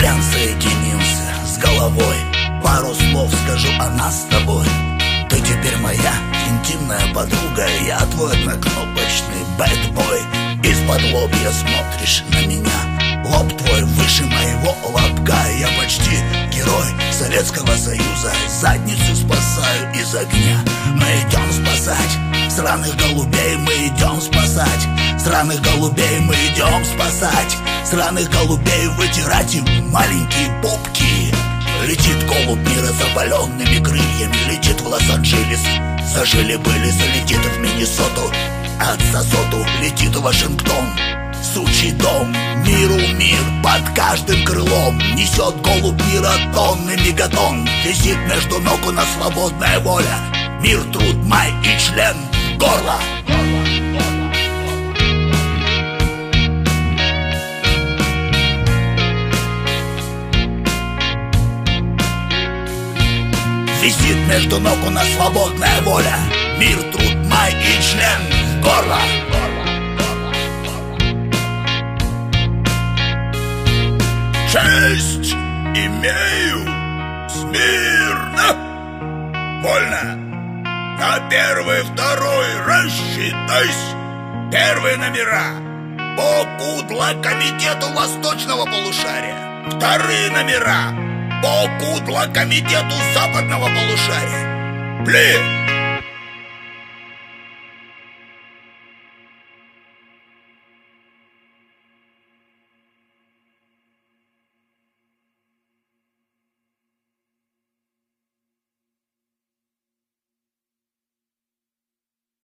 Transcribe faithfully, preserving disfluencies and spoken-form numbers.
океан соединился с головой. Пару слов скажу о нас с тобой. Ты теперь моя интимная подруга, я твой однокнопочный бэтбой. Из-под лобья смотришь на меня, лоб твой выше моего лобка. Я почти герой Советского Союза, задницу спасаю из огня. Мы идем спасать сраных голубей, мы идем спасать сраных голубей, мы идем спасать сраных голубей, вытирать им маленькие попки. Летит голубь мира с опаленными крыльями, летит в Лос-Анджелес, зажили-были, залетит в Миннесоту, от Сосоту летит в Вашингтон. Сучий дом, миру мир под каждым крылом, несет голубь мира тонны мегатон. Висит между ног у нас свободная воля, мир, труд, май и член горла. Висит между ног у нас свободная воля, мир, труд, май и член горла. Честь имею смирно, вольно. На первый, второй рассчитайся. Первые номера по кудло комитету Восточного полушария. Вторые номера по кудло комитету Западного полушария. Блин!